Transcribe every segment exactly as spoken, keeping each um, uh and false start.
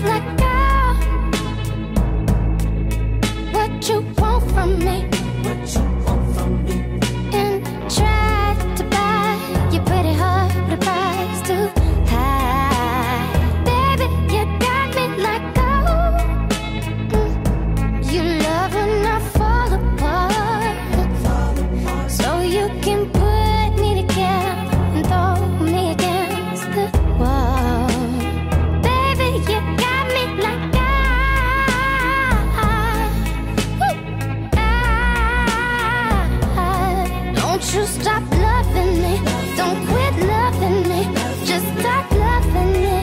like, girl, what you want from me? What you want from me? And try to buy your pretty heart, but the price too high. Baby, you got me like, oh, mm, you love when I fall apart, so you can put me together and throw me against the wall. Baby, you got me like, ah, ah, don't you stop loving me, don't quit loving me, just stop loving me.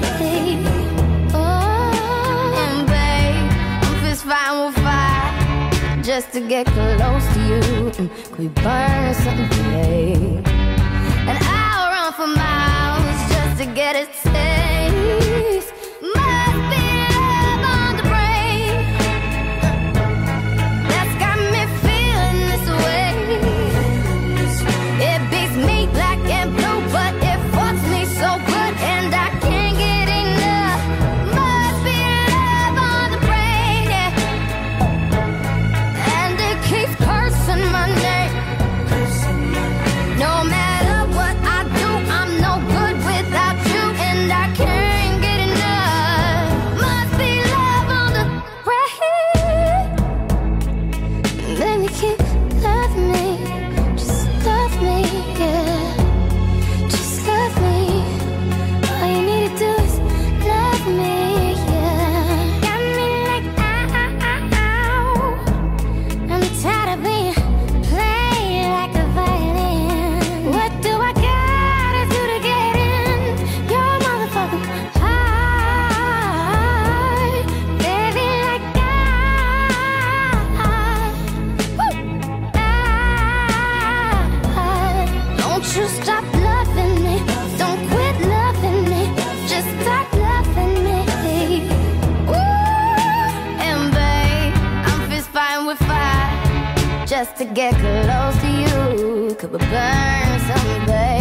Oh, and babe, I'm fist fighting with fire just to get close to you. Mm, could we burn something today? And I'll run for miles just to get a taste. Must be love on the brain that's got me feeling this way. It beats me black and blue, but it fucks me so good, and I can't get enough. Must be love on the brain, yeah. And it keeps cursing my name. No matter what I do, I'm no good without you, and I can't get enough. Must be love on the brain. Baby, keep loving me, just love me, yeah. Just love me. All you need to do is love me, yeah. Got me like, ow, ow, ow. I'm tired of being played like a violin. What do I gotta do to get in your motherfucking heart? Baby, like, ah, woo, ah, don't you stop loving me, don't quit loving me, just stop loving me. Ooh, and babe, I'm fist fighting with fire just to get close to you. Could we burn someday?